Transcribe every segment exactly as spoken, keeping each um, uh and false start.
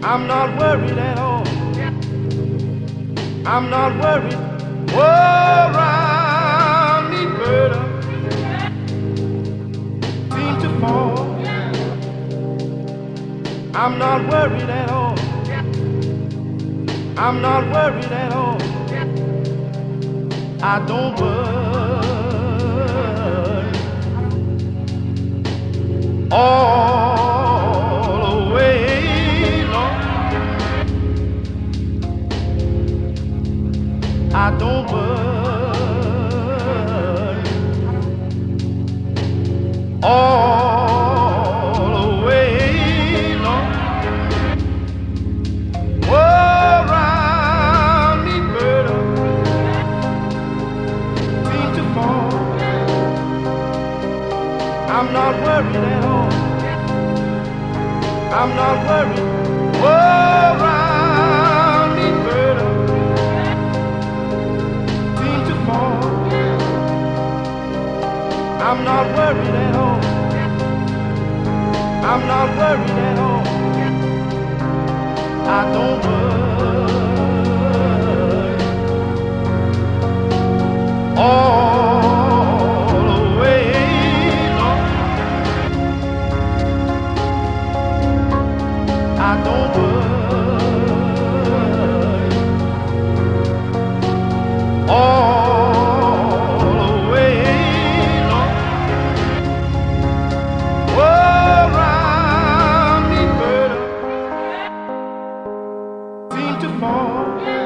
I'm not worried at all. I'm not worried. Whoa, around me, burden seem to fall. I'm not worried at all. I'm not worried at all. I don't worry all the way long. I don't worry all the way long. Whoa, around me, burden seem to fall. I'm not worried at all. I'm not worried. Whoa, around me, burden seem to fall. I'm not worried at all. I'm not worried at all. I don't worry all the way long. I don't worry all the way long. Whoa, around me, burden seem to fall.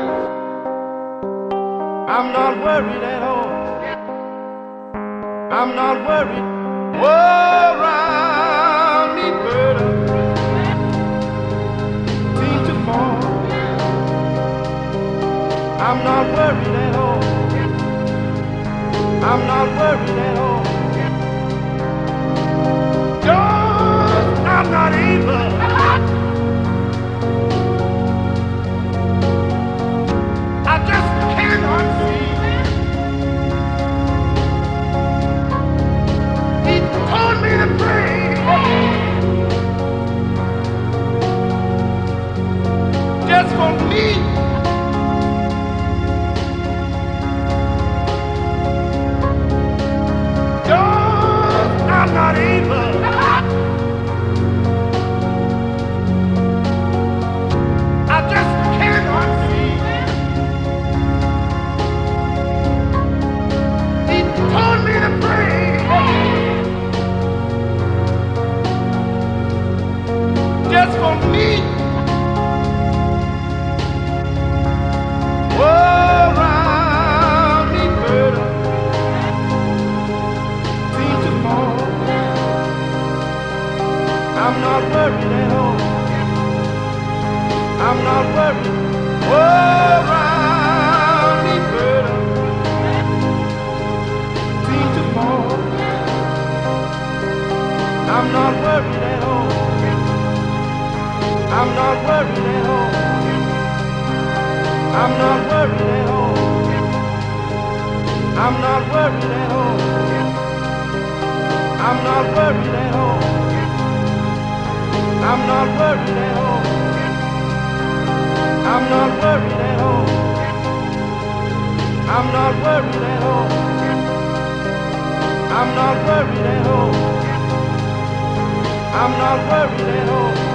I'm not worried at all. I'm not worried. Whoa, around me, burden seem to fall. I'm not worried at all. I'm not worried at all. God, I'm not evil. I just cannot see. He told me to pray. Just for me. God, I'm not evil. I just cannot see. He told me to pray. Just for me. Whoa, around me, burden seem to fall. I'm not worried at all. I'm not worried. Whoa, around me, burden seem to fall. I'm not worried at all. I'm not worried at all. I'm not worried at all. I'm not worried at all. I'm not worried at all. I'm not worried at all. I'm not worried at all. I'm not worried at all. I'm not worried at all. I'm not worried at all.